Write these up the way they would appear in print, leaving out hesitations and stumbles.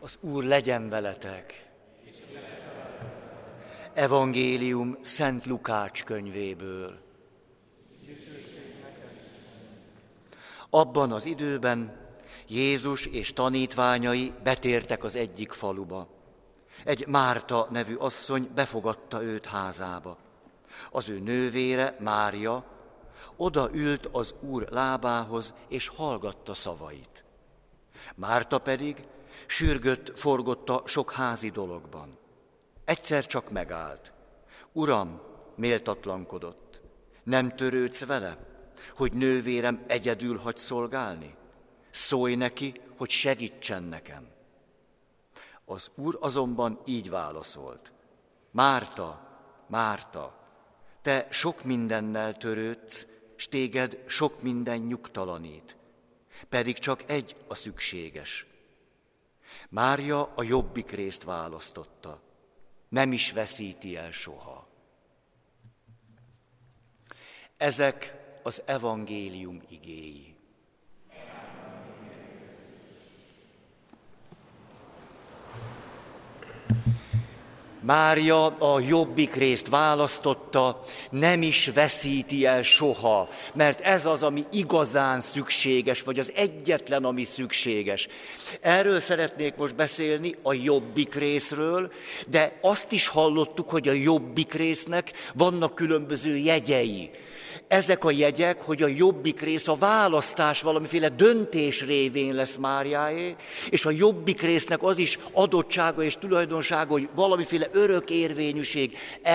Az Úr legyen veletek. Evangélium Szent Lukács könyvéből. Abban az időben Jézus és tanítványai betértek az egyik faluba. Egy Márta nevű asszony befogadta őt házába. Az ő nővére, Mária, odaült az Úr lábához, és hallgatta szavait. Márta pedig sürgött, forgotta sok házi dologban. Egyszer csak megállt. Uram, méltatlankodott, nem törődsz vele, hogy nővérem egyedül hagy szolgálni? Szólj neki, hogy segítsen nekem. Az Úr azonban így válaszolt. Márta, Márta, te sok mindennel törődsz, s téged sok minden nyugtalanít, pedig csak egy a szükséges. Mária a jobbik részt választotta, nem is veszíti el soha. Ezek az evangélium igéi. Mária a jobbik részt választotta, nem is veszíti el soha, mert ez az, ami igazán szükséges, vagy az egyetlen, ami szükséges. Erről szeretnék most beszélni, a jobbik részről, de azt is hallottuk, hogy a jobbik résznek vannak különböző jegyei. Ezek a jegyek, hogy a jobbik rész a választás valamiféle döntés révén lesz Máriáé, és a jobbik résznek az is adottsága és tulajdonsága, hogy valamiféle örök érvényűség,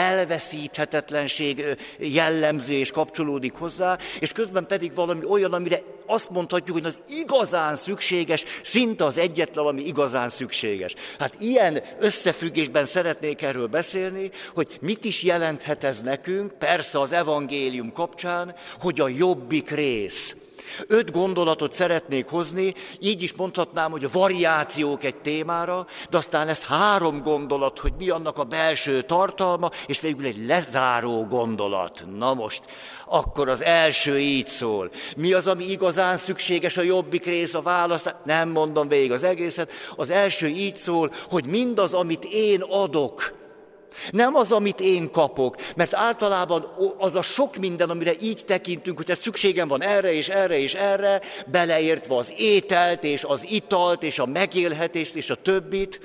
elveszíthetetlenség jellemző és kapcsolódik hozzá, és közben pedig valami olyan, amire azt mondhatjuk, hogy az igazán szükséges, szinte az egyetlen, ami igazán szükséges. Hát ilyen összefüggésben szeretnék erről beszélni, hogy mit is jelenthet ez nekünk, persze az evangélium kapcsán, hogy a jobbik rész. 5 gondolatot szeretnék hozni, így is mondhatnám, hogy a variációk egy témára, de aztán lesz 3 gondolat, hogy mi annak a belső tartalma, és végül egy lezáró gondolat. Na most, akkor az első így szól. Mi az, ami igazán szükséges a jobbik rész, a választás? Nem mondom végig az egészet. Az első így szól, hogy mindaz, amit én adok, nem az, amit én kapok, mert általában az a sok minden, amire így tekintünk, hogy ez szükségem van erre és erre és erre, beleértve az ételt és az italt és a megélhetést és a többit,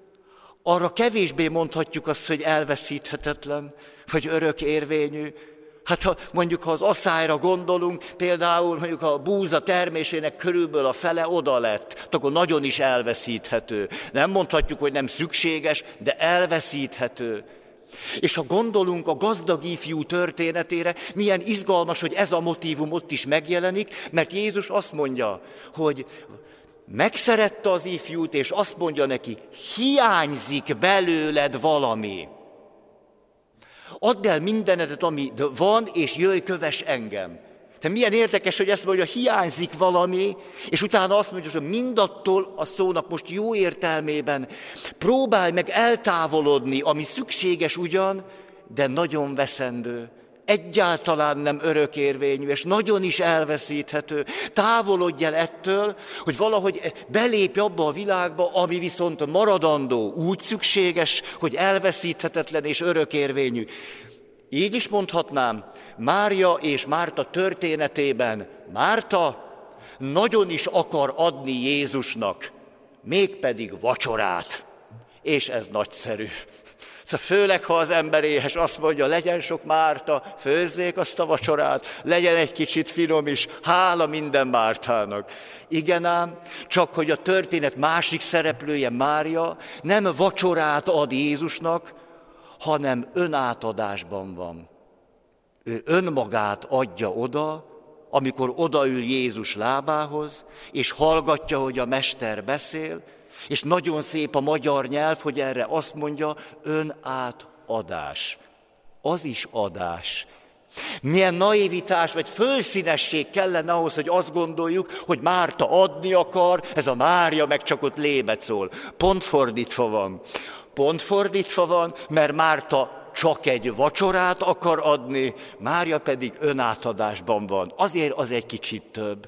arra kevésbé mondhatjuk azt, hogy elveszíthetetlen, vagy örök érvényű. Hát mondjuk, ha az aszályra gondolunk, például mondjuk a búza termésének körülbelül a fele oda lett, akkor nagyon is elveszíthető. Nem mondhatjuk, hogy nem szükséges, de elveszíthető. És ha gondolunk a gazdag ifjú történetére, milyen izgalmas, hogy ez a motívum ott is megjelenik, mert Jézus azt mondja, hogy megszerette az ifjút, és azt mondja neki, hiányzik belőled valami. Add el mindenedet, ami van, és jöjj, kövess engem. De milyen érdekes, hogy ezt mondja, hiányzik valami, és utána azt mondja, hogy mindattól a szónak most jó értelmében próbálj meg eltávolodni, ami szükséges ugyan, de nagyon veszendő. Egyáltalán nem örökérvényű, és nagyon is elveszíthető. Távolodj el ettől, hogy valahogy belépj abba a világba, ami viszont maradandó, úgy szükséges, hogy elveszíthetetlen és örökérvényű. Így is mondhatnám, Mária és Márta történetében Márta nagyon is akar adni Jézusnak, mégpedig vacsorát. És ez nagyszerű. Szóval főleg, ha az ember éhes, azt mondja, legyen sok Márta, főzzék azt a vacsorát, legyen egy kicsit finom is, hála minden Mártának. Igen ám, csak hogy a történet másik szereplője, Mária, nem vacsorát ad Jézusnak, hanem önátadásban van. Ő önmagát adja oda, amikor odaül Jézus lábához, és hallgatja, hogy a mester beszél, és nagyon szép a magyar nyelv, hogy erre azt mondja, önátadás. Az is adás. Milyen naivitás vagy fölszínesség kellene ahhoz, hogy azt gondoljuk, hogy Márta adni akar, ez a Mária meg csak ott lébecol. Pont fordítva van. Pont fordítva van, mert Márta csak egy vacsorát akar adni, Mária pedig önátadásban van. Azért az egy kicsit több.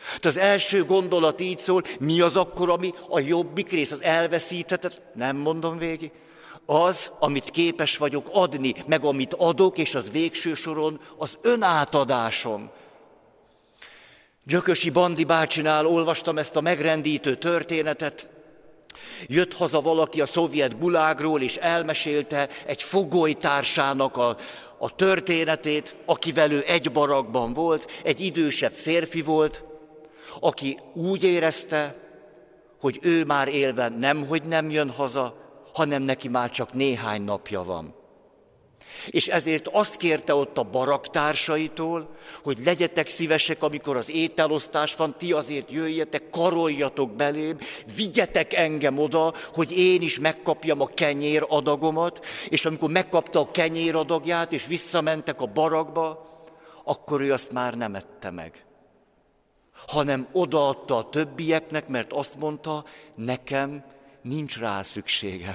Az első gondolat így szól, mi az akkor, ami a jobbik rész, az elveszíthetetlen, nem mondom végig, az, amit képes vagyok adni, meg amit adok, és az végső soron az önátadásom. Gyökösi Bandi bácsinál olvastam ezt a megrendítő történetet. Jött haza valaki a szovjet gulágról, és elmesélte egy fogolytársának a történetét, akivel ő egy barakkban volt, egy idősebb férfi volt, aki úgy érezte, hogy ő már élve nemhogy nem jön haza, hanem neki már csak néhány napja van. És ezért azt kérte ott a barakktársai,tól, hogy legyetek szívesek, amikor az ételosztás van, ti azért jöjjetek, karoljatok belém, vigyetek engem oda, hogy én is megkapjam a kenyéradagomat, és amikor megkapta a kenyéradagját, és visszamentek a barakkba, akkor ő azt már nem ette meg, hanem odaadta a többieknek, mert azt mondta, nekem nincs rá szükségem.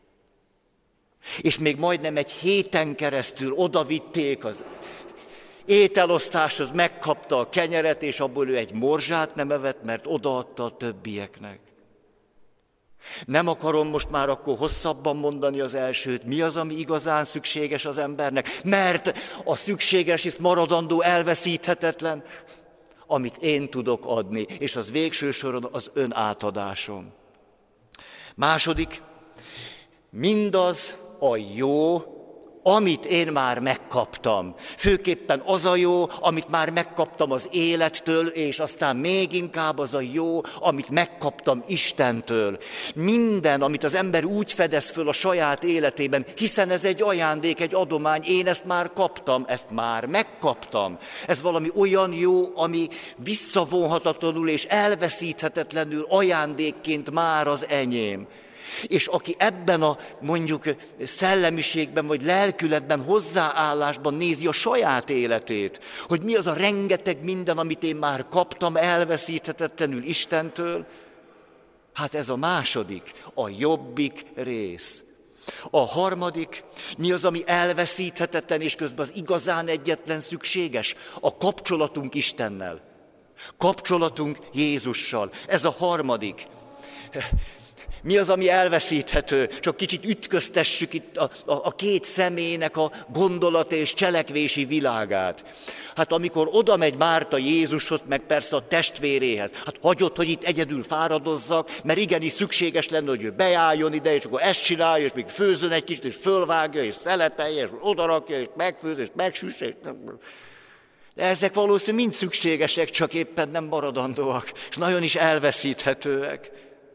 És még majdnem egy héten keresztül odavitték az ételosztáshoz, megkapta a kenyeret, és abból ő egy morzsát nem evett, mert odaadta a többieknek. Nem akarom most már akkor hosszabban mondani az elsőt, mi az, ami igazán szükséges az embernek, mert a szükséges és maradandó elveszíthetetlen, amit én tudok adni, és az végső soron az önátadásom. Második, mindaz a jó, amit én már megkaptam. Főképpen az a jó, amit már megkaptam az élettől, és aztán még inkább az a jó, amit megkaptam Istentől. Minden, amit az ember úgy fedez föl a saját életében, hiszen ez egy ajándék, egy adomány, én ezt már kaptam, ezt már megkaptam. Ez valami olyan jó, ami visszavonhatatlanul és elveszíthetetlenül ajándékként már az enyém. És aki ebben a mondjuk szellemiségben vagy lelkületben, hozzáállásban nézi a saját életét, hogy mi az a rengeteg minden, amit én már kaptam elveszíthetetlenül Istentől, hát ez a második, a jobbik rész. A harmadik, mi az, ami elveszíthetetlen, és közben az igazán egyetlen szükséges? A kapcsolatunk Istennel. Kapcsolatunk Jézussal. Ez a harmadik. Mi az, ami elveszíthető? Csak kicsit ütköztessük itt a két személynek a gondolat és cselekvési világát. Hát amikor oda megy Márta Jézushoz, meg persze a testvéréhez, hát hagyott, hogy itt egyedül fáradozzak, mert igenis szükséges lenne, hogy ő beálljon ide, és akkor ezt csinálja, és még főzön egy kicsit, és fölvágja, és szeletelje, és odarakja, és megfőz, és megsüsse, és... De ezek valószínűleg mind szükségesek, csak éppen nem maradandóak, és nagyon is elveszíthetőek.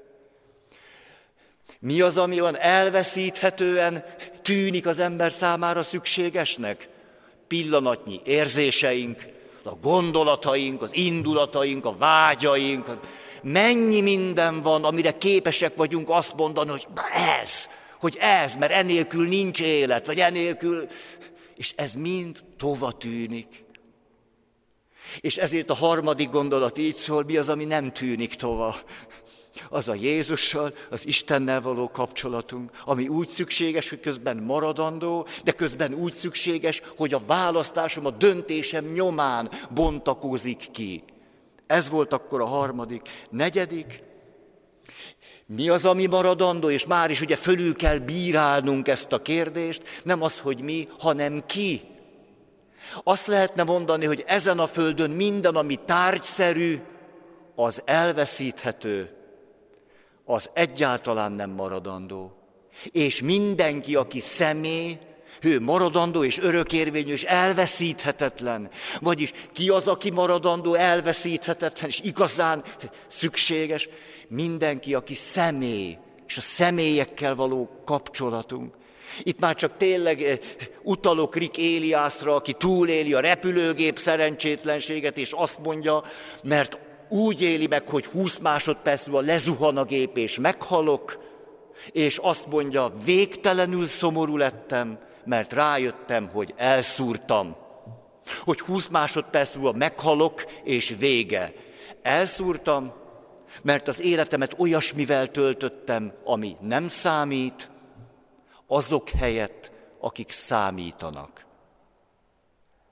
Mi az, ami olyan elveszíthetően tűnik az ember számára szükségesnek? Pillanatnyi érzéseink, a gondolataink, az indulataink, a vágyaink. Mennyi minden van, amire képesek vagyunk azt mondani, hogy ez, mert enélkül nincs élet, vagy enélkül... És ez mind tova tűnik. És ezért a harmadik gondolat így szól, mi az, ami nem tűnik tova? Az a Jézussal, az Istennel való kapcsolatunk, ami úgy szükséges, hogy közben maradandó, de közben úgy szükséges, hogy a választásom, a döntésem nyomán bontakozik ki. Ez volt akkor a harmadik. Negyedik, mi az, ami maradandó, és már is ugye fölül kell bírálnunk ezt a kérdést, nem az, hogy mi, hanem ki. Azt lehetne mondani, hogy ezen a földön minden, ami tárgyszerű, az elveszíthető, az egyáltalán nem maradandó. És mindenki, aki személy, ő maradandó és örökérvényű és elveszíthetetlen. Vagyis ki az, aki maradandó, elveszíthetetlen és igazán szükséges? Mindenki, aki személy, és a személyekkel való kapcsolatunk. Itt már csak tényleg utalok Rick Éliászra, aki túléli a repülőgép szerencsétlenséget, és azt mondja, mert úgy éli meg, hogy 20 másodperc múlva lezuhan a gép, és meghalok, és azt mondja, végtelenül szomorú lettem, mert rájöttem, hogy elszúrtam. Hogy 20 másodperc múlva meghalok, és vége. Elszúrtam, mert az életemet olyasmivel töltöttem, ami nem számít, azok helyett, akik számítanak.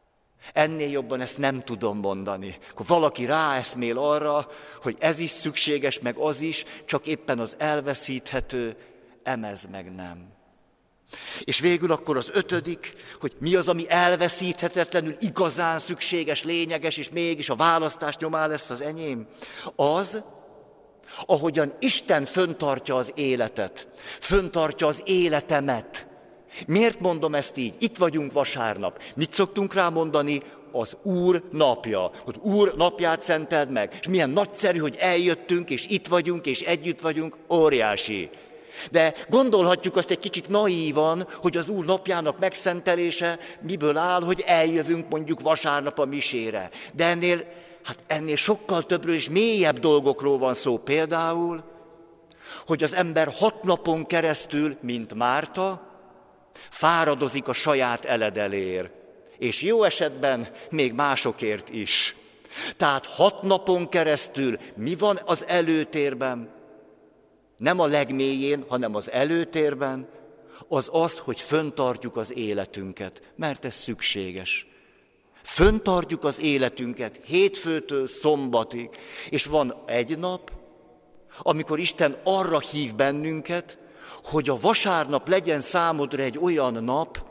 Ennél jobban ezt nem tudom mondani. Akkor valaki ráeszmél arra, hogy ez is szükséges, meg az is, csak éppen az elveszíthető, emez meg nem. És végül akkor az 5., hogy mi az, ami elveszíthetetlenül igazán szükséges, lényeges, és mégis a választás nyomán lesz az enyém. Az, ahogyan Isten föntartja az életet, föntartja az életemet. Miért mondom ezt így? Itt vagyunk vasárnap. Mit szoktunk rá mondani? Az Úr napja. Hogy Úr napját szenteld meg. És milyen nagyszerű, hogy eljöttünk, és itt vagyunk, és együtt vagyunk. Óriási. De gondolhatjuk azt egy kicsit naívan, hogy az Úr napjának megszentelése miből áll, hogy eljövünk mondjuk vasárnap a misére. De ennél sokkal többről és mélyebb dolgokról van szó. Például, hogy az ember 6 napon keresztül, mint Márta, fáradozik a saját eledeléért, és jó esetben még másokért is. Tehát 6 napon keresztül mi van az előtérben? Nem a legmélyén, hanem az előtérben, az, hogy föntartjuk az életünket, mert ez szükséges. Föntartjuk az életünket hétfőtől szombatig, és van egy nap, amikor Isten arra hív bennünket, hogy a vasárnap legyen számodra egy olyan nap,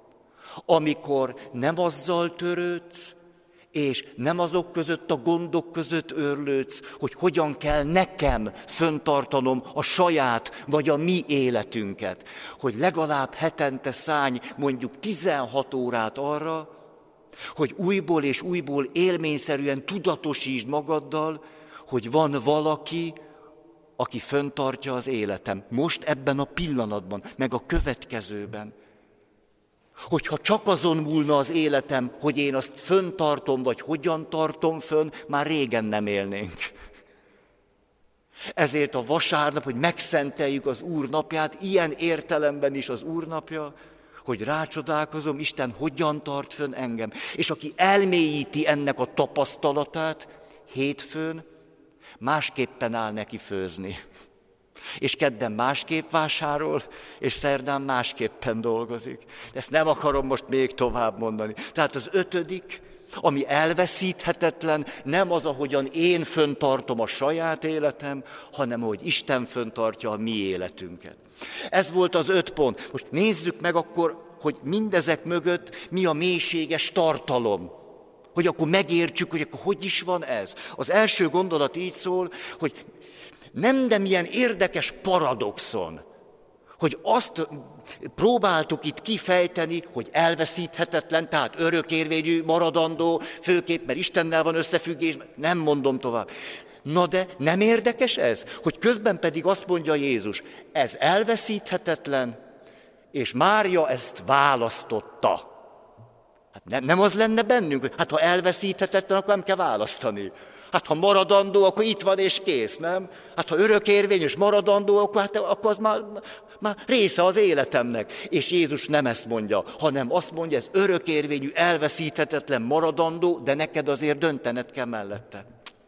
amikor nem azzal törődsz, és nem azok között a gondok között őrlődsz, hogy hogyan kell nekem föntartanom a saját vagy a mi életünket. Hogy legalább hetente szállj mondjuk 16 órát arra, hogy újból és újból élményszerűen tudatosítsd magaddal, hogy van valaki, aki föntartja az életem. Most ebben a pillanatban, meg a következőben. Hogyha csak azon múlna az életem, hogy én azt föntartom, vagy hogyan tartom fönn, már régen nem élnénk. Ezért a vasárnap, hogy megszenteljük az Úr napját, ilyen értelemben is az Úr napja, hogy rácsodálkozom, Isten hogyan tart fönn engem. És aki elmélyíti ennek a tapasztalatát, hétfőn másképpen áll neki főzni. És kedden másképp vásárol, és szerdán másképpen dolgozik. De ezt nem akarom most még tovább mondani. Tehát az 5., ami elveszíthetetlen, nem az, ahogyan én föntartom a saját életem, hanem hogy Isten föntartja a mi életünket. Ez volt az 5 pont. Most nézzük meg akkor, hogy mindezek mögött mi a mélységes tartalom. Hogy akkor megértsük, hogy akkor hogy is van ez. Az első gondolat így szól, hogy nem, de milyen érdekes paradoxon, hogy azt próbáltuk itt kifejteni, hogy elveszíthetetlen, tehát örökérvényű, maradandó, főképp, mert Istennel van összefüggés, nem mondom tovább. Na de nem érdekes ez, hogy közben pedig azt mondja Jézus, ez elveszíthetetlen, és Mária ezt választotta. Hát nem az lenne bennünk, hogy ha elveszíthetetlen, akkor nem kell választani. Hát ha maradandó, akkor itt van és kész, nem? Hát ha örökérvényes maradandó, akkor az már része az életemnek. És Jézus nem ezt mondja, hanem azt mondja, ez örökérvényű, elveszíthetetlen maradandó, de neked azért döntened kell mellette.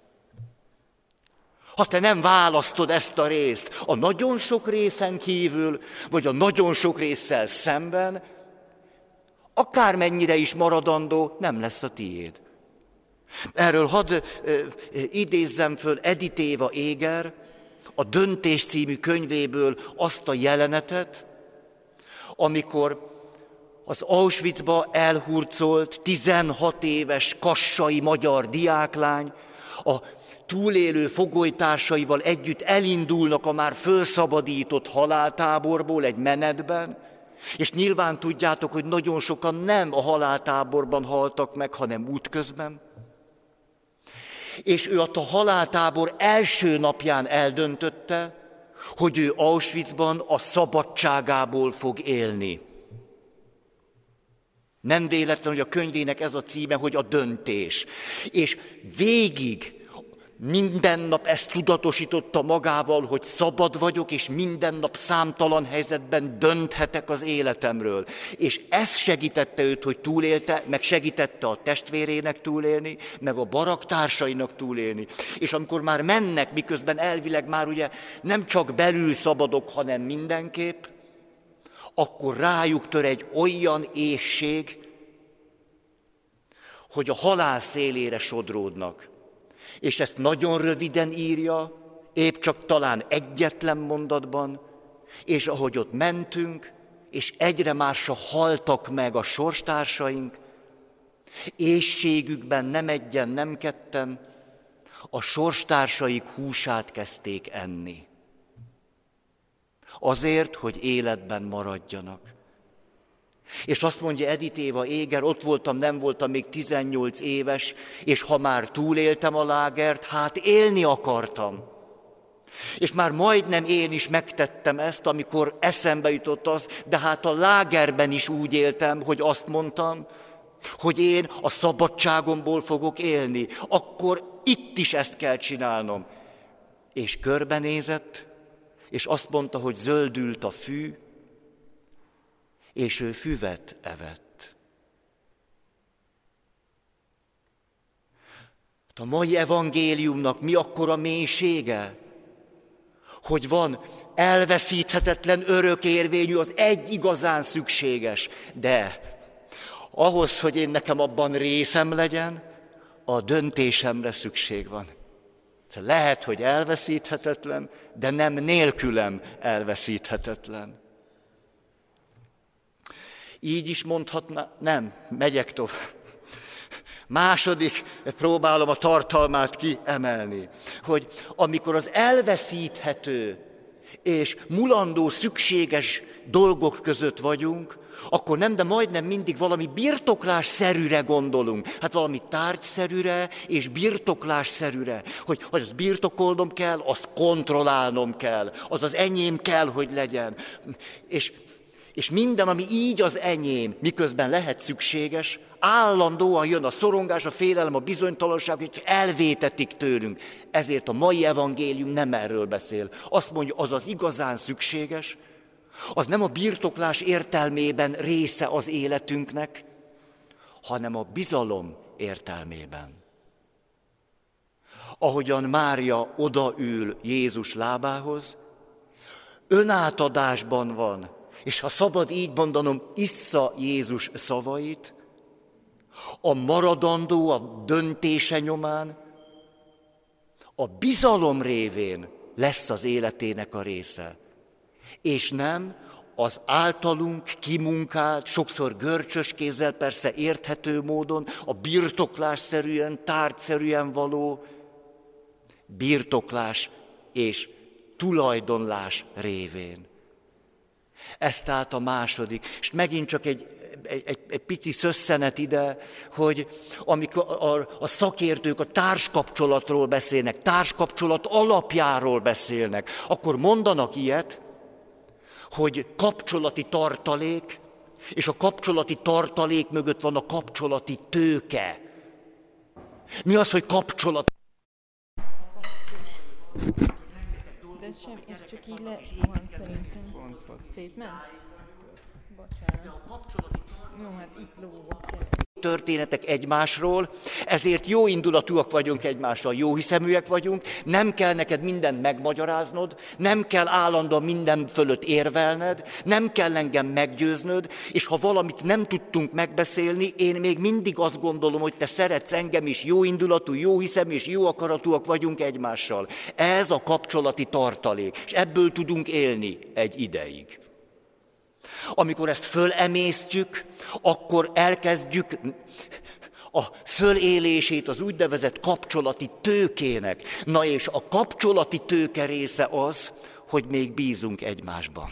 Ha te nem választod ezt a részt a nagyon sok részen kívül, vagy a nagyon sok résszel szemben, akármennyire is maradandó, nem lesz a tiéd. Erről hadd idézzem föl Edith Éva Éger, a Döntés című könyvéből azt a jelenetet, amikor az Auschwitzba elhurcolt 16 éves kassai magyar diáklány a túlélő fogolytársaival együtt elindulnak a már fölszabadított haláltáborból egy menetben, és nyilván tudjátok, hogy nagyon sokan nem a haláltáborban haltak meg, hanem útközben. És ő a haláltábor első napján eldöntötte, hogy ő Auschwitzban a szabadságából fog élni. Nem véletlen, hogy a könyvének ez a címe, hogy a döntés. És végig minden nap ezt tudatosította magával, hogy szabad vagyok, és minden nap számtalan helyzetben dönthetek az életemről. És ez segítette őt, hogy túlélte, meg segítette a testvérének túlélni, meg a baraktársainak túlélni. És amikor már mennek, miközben elvileg már ugye nem csak belül szabadok, hanem mindenképp, akkor rájuk tör egy olyan éhség, hogy a halál szélére sodródnak. És ezt nagyon röviden írja, épp csak talán egyetlen mondatban, és ahogy ott mentünk, és egyre másra haltak meg a sorstársaink, éhségükben nem egyen, nem ketten, a sorstársaik húsát kezdték enni. Azért, hogy életben maradjanak. És azt mondja Edith Éva Éger, ott voltam, nem voltam még 18 éves, és ha már túléltem a lágert, hát élni akartam. És már majdnem én is megtettem ezt, amikor eszembe jutott az, de hát a lágerben is úgy éltem, hogy azt mondtam, hogy én a szabadságomból fogok élni, akkor itt is ezt kell csinálnom. És körbenézett, és azt mondta, hogy zöldült a fű, és ő füvet evett. A mai evangéliumnak mi akkora mélysége? Hogy van elveszíthetetlen, örökérvényű, az egy igazán szükséges. De ahhoz, hogy én nekem abban részem legyen, a döntésemre szükség van. Lehet, hogy elveszíthetetlen, de nem nélkülem elveszíthetetlen. Így is mondhatná, nem, megyek tovább. Második, próbálom a tartalmát kiemelni, hogy amikor az elveszíthető és mulandó szükséges dolgok között vagyunk, akkor nem, de majdnem mindig valami birtoklásszerűre gondolunk. Hát valami tárgyszerűre és birtoklásszerűre. Hogy azt birtokolnom kell, azt kontrollálnom kell, az enyém kell, hogy legyen. És minden, ami így az enyém, miközben lehet szükséges, állandóan jön a szorongás, a félelem, a bizonytalanság, hogy elvétetik tőlünk. Ezért a mai evangélium nem erről beszél. Azt mondja, az igazán szükséges, az nem a birtoklás értelmében része az életünknek, hanem a bizalom értelmében. Ahogyan Mária odaül Jézus lábához, önátadásban van, és ha szabad így mondanom, issza Jézus szavait, a maradandó, a döntése nyomán, a bizalom révén lesz az életének a része. És nem az általunk kimunkált, sokszor görcsös kézzel, persze érthető módon, a birtoklásszerűen, tárgyszerűen való birtoklás és tulajdonlás révén. Ez tehát a második. És megint csak egy pici szösszenet ide, hogy amikor a szakértők a társkapcsolatról beszélnek, társkapcsolat alapjáról beszélnek, akkor mondanak ilyet, hogy kapcsolati tartalék, és a kapcsolati tartalék mögött van a kapcsolati tőke. Mi az, hogy kapcsolat? De sem, ez csak így van szerintem. Szétment? Bocsánat. Jó, hát itt lógok. Történetek egymásról, ezért jó indulatúak vagyunk egymással, jó hiszeműek vagyunk, nem kell neked mindent megmagyaráznod, nem kell állandóan minden fölött érvelned, nem kell engem meggyőznöd, és ha valamit nem tudtunk megbeszélni, én még mindig azt gondolom, hogy te szeretsz engem is, jó indulatú, jó hiszemű és jó akaratúak vagyunk egymással. Ez a kapcsolati tartalék, és ebből tudunk élni egy ideig. Amikor ezt fölemésztjük, akkor elkezdjük a fölélését az úgynevezett kapcsolati tőkének. Na és a kapcsolati tőke része az, hogy még bízunk egymásban.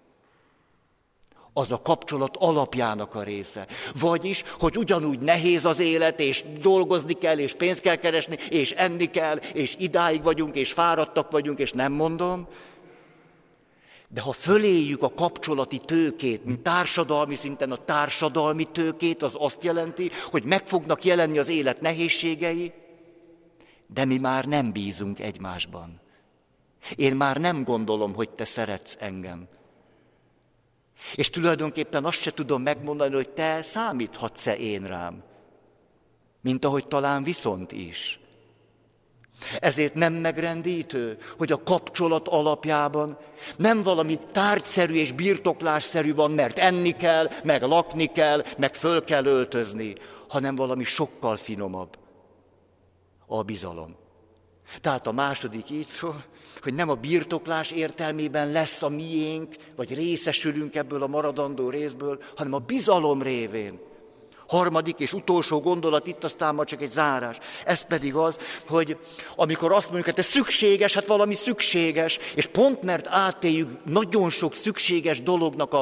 Az a kapcsolat alapjának a része. Vagyis, hogy ugyanúgy nehéz az élet, és dolgozni kell, és pénzt kell keresni, és enni kell, és idáig vagyunk, és fáradtak vagyunk, és nem mondom, de ha föléljük a kapcsolati tőkét, mint társadalmi szinten a társadalmi tőkét, az azt jelenti, hogy meg fognak jelenni az élet nehézségei, de mi már nem bízunk egymásban. Én már nem gondolom, hogy te szeretsz engem. És tulajdonképpen azt se tudom megmondani, hogy te számíthatsz-e én rám, mint ahogy talán viszont is. Ezért nem megrendítő, hogy a kapcsolat alapjában nem valami tárgyszerű és birtoklásszerű van, mert enni kell, meg lakni kell, meg föl kell öltözni, hanem valami sokkal finomabb. A bizalom. Tehát a második így szól, hogy nem a birtoklás értelmében lesz a miénk, vagy részesülünk ebből a maradandó részből, hanem a bizalom révén. Harmadik és utolsó gondolat, itt aztán már csak egy zárás. Ez pedig az, hogy amikor azt mondjuk, hogy ez szükséges, hát valami szükséges, és pont mert átéljük nagyon sok szükséges dolognak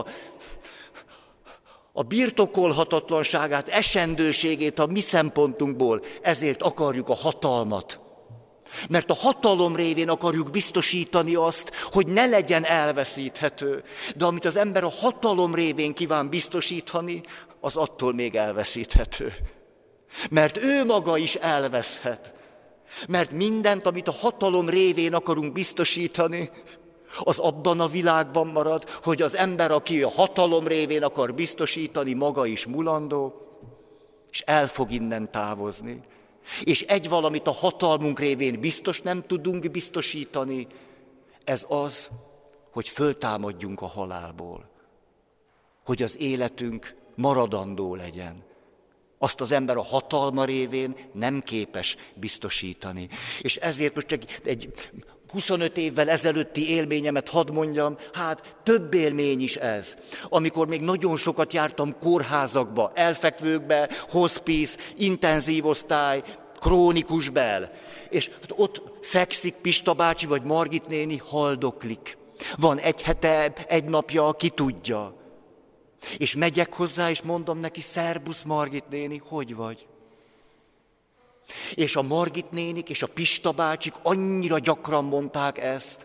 a birtokolhatatlanságát, esendőségét a mi szempontunkból, ezért akarjuk a hatalmat. Mert a hatalom révén akarjuk biztosítani azt, hogy ne legyen elveszíthető. De amit az ember a hatalom révén kíván biztosítani, az attól még elveszíthető. Mert ő maga is elveszhet. Mert mindent, amit a hatalom révén akarunk biztosítani, az abban a világban marad, hogy az ember, aki a hatalom révén akar biztosítani, maga is mulandó, és el fog innen távozni. És egy valamit a hatalmunk révén biztos nem tudunk biztosítani, ez az, hogy föltámadjunk a halálból. Hogy az életünk maradandó legyen. Azt az ember a hatalma révén nem képes biztosítani. És ezért most csak egy 25 évvel ezelőtti élményemet hadd mondjam, hát több élmény is ez. Amikor még nagyon sokat jártam kórházakba, elfekvőkbe, hospice, intenzív osztály, krónikus bel. És ott fekszik Pista bácsi vagy Margit néni, haldoklik. Van egy hete, egy napja, ki tudja. És megyek hozzá, és mondom neki, szerbusz Margit néni, hogy vagy? És a Margit nénik és a Pista bácsik annyira gyakran mondták ezt.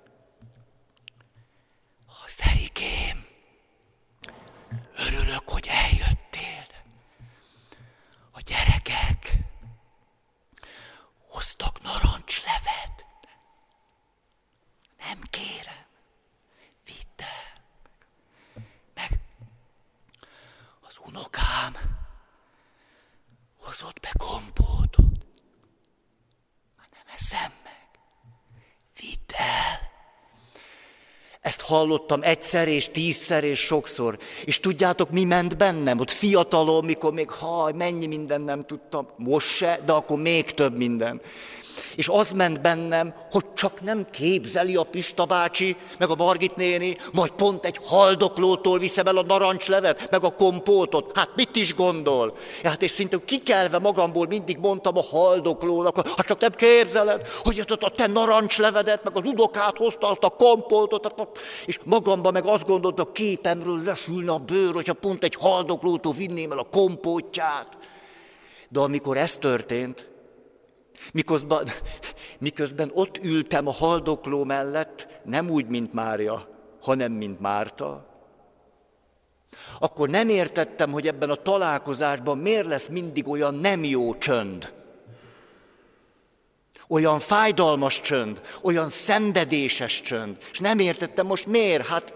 Ferikém, örülök, hogy eljöttél. A gyerekek hoztak narancslevet. Nem kérem, vidd el. Meg az unokám hozott be kompótot. Nem eszem meg. Vidd el. Ezt hallottam egyszer és 10-szer és sokszor. És tudjátok, mi ment bennem? Ott fiatalom, mikor még mennyi mindent nem tudtam. Most se, de akkor még több minden. És az ment bennem, hogy csak nem képzeli a Pista bácsi, meg a Margit néni, majd pont egy haldoklótól viszem el a narancslevet, meg a kompótot. Hát mit is gondol? Hát és szinte kikelve magamból mindig mondtam a haldoklónak, hát csak nem képzeled, hogy a te narancslevedet, meg az udokát hozta azt a kompótot, és magamban meg azt gondoltam, a képemről lesülne a bőr, hogyha pont egy haldoklótól vinném el a kompótját. De amikor ez történt, miközben ott ültem a haldokló mellett, nem úgy, mint Mária, hanem, mint Márta, akkor nem értettem, hogy ebben a találkozásban miért lesz mindig olyan nem jó csönd. Olyan fájdalmas csönd, olyan szenvedéses csönd. És nem értettem most miért, hát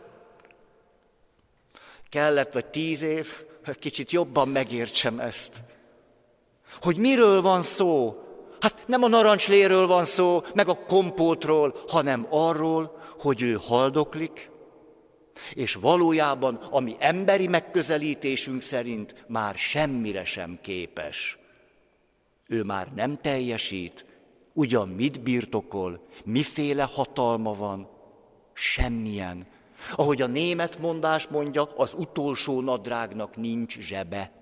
kellett vagy 10 év, hogy kicsit jobban megértsem ezt. Hogy miről van szó? Hát nem a narancsléről van szó, meg a kompótról, hanem arról, hogy ő haldoklik, és valójában, ami emberi megközelítésünk szerint már semmire sem képes. Ő már nem teljesít, ugyan mit birtokol, miféle hatalma van, semmilyen. Ahogy a német mondás mondja, az utolsó nadrágnak nincs zsebe.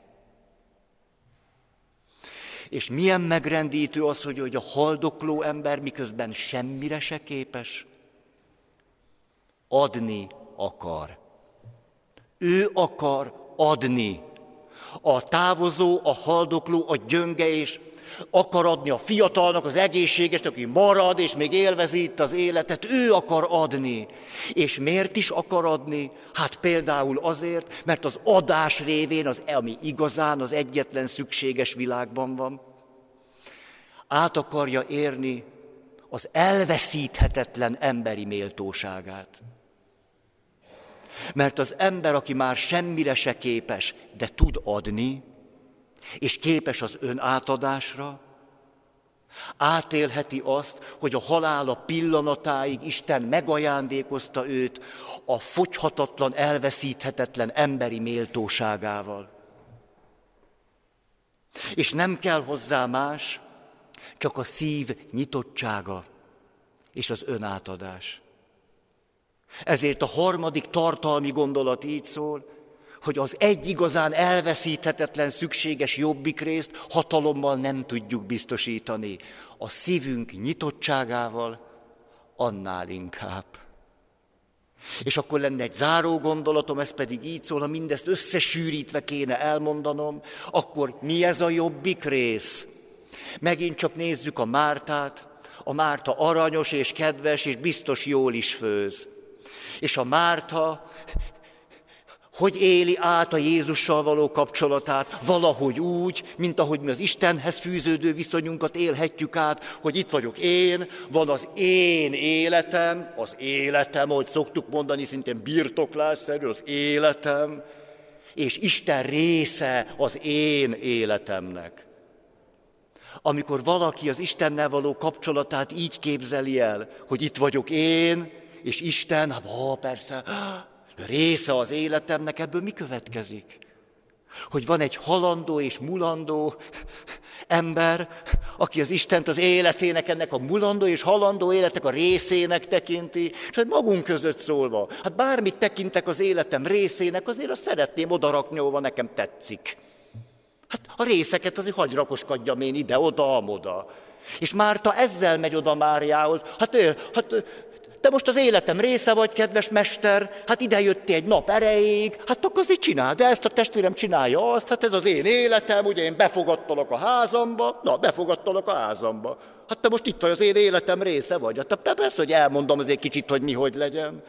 És milyen megrendítő az, hogy a haldokló ember miközben semmire se képes, adni akar. Ő akar adni. A távozó, a haldokló, a gyönge és akar adni a fiatalnak, az egészségesnek, aki marad és még élvezi itt az életet. Ő akar adni. És miért is akar adni? Hát például azért, mert az adás révén, ami igazán az egyetlen szükséges világban van, át akarja érni az elveszíthetetlen emberi méltóságát. Mert az ember, aki már semmire se képes, de tud adni, és képes az önátadásra, átélheti azt, hogy a halála pillanatáig Isten megajándékozta őt a fogyhatatlan, elveszíthetetlen emberi méltóságával. És nem kell hozzá más, csak a szív nyitottsága és az önátadás. Ezért a harmadik tartalmi gondolat így szól, hogy az egy igazán elveszíthetetlen szükséges jobbik részt hatalommal nem tudjuk biztosítani. A szívünk nyitottságával annál inkább. És akkor lenne egy záró gondolatom, ez pedig így szól, ha mindezt összesűrítve kéne elmondanom, akkor mi ez a jobbik rész? Megint csak nézzük a Mártát. A Márta aranyos és kedves, és biztos jól is főz. És a Márta hogy éli át a Jézussal való kapcsolatát? Valahogy úgy, mint ahogy mi az Istenhez fűződő viszonyunkat élhetjük át, hogy itt vagyok én, van az én életem, ahogy szoktuk mondani, szintén birtoklásszerű az életem, és Isten része az én életemnek. Amikor valaki az Istennel való kapcsolatát így képzeli el, hogy itt vagyok én, és Isten, persze, része az életemnek, ebből mi következik? Hogy van egy halandó és mulandó ember, aki az Istent az életének, ennek a mulandó és halandó életek a részének tekinti, és hogy magunk között szólva, bármit tekintek az életem részének, azért azt szeretném odarakni, ahova nekem tetszik. A részeket azért hagy rakoskodjam én ide, oda, amoda. És Márta ezzel megy oda Máriához. Te most az életem része vagy, kedves mester, ide jöttél egy nap erejéig, akkor azért csináld, de ezt a testvérem csinálja azt, ez az én életem, ugye én befogadtalak a házamba, te most itt vagy, az én életem része vagy. Persze, hogy elmondom azért kicsit, hogy mi hogy legyen.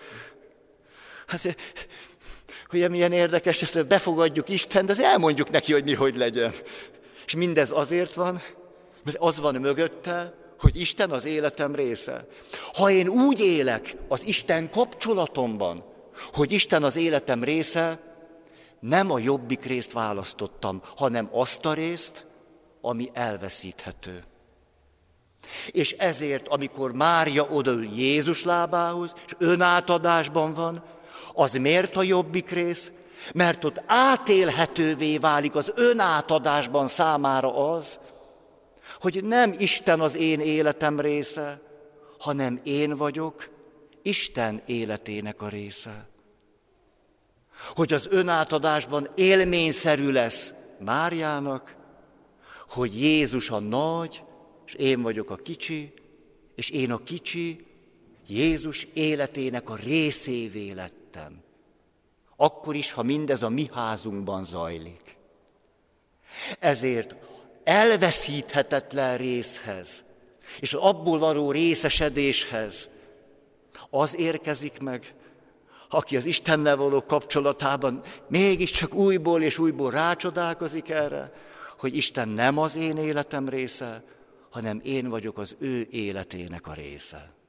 Ugye milyen érdekes, ezt befogadjuk Istent, de azért elmondjuk neki, hogy mi hogy legyen. És mindez azért van, mert az van mögötte, hogy Isten az életem része. Ha én úgy élek az Isten kapcsolatomban, hogy Isten az életem része, nem a jobbik részt választottam, hanem azt a részt, ami elveszíthető. És ezért, amikor Mária odaül Jézus lábához, és önátadásban van, az miért a jobbik rész? Mert ott átélhetővé válik az önátadásban számára az, hogy nem Isten az én életem része, hanem én vagyok Isten életének a része. Hogy az önátadásban élményszerű lesz Máriának, hogy Jézus a nagy, és én vagyok a kicsi, és én a kicsi Jézus életének a részévé lettem. Akkor is, ha mindez a mi házunkban zajlik. Ezért elveszíthetetlen részhez, és az abból való részesedéshez az érkezik meg, aki az Istennel való kapcsolatában mégiscsak újból és újból rácsodálkozik erre, hogy Isten nem az én életem része, hanem én vagyok az ő életének a része.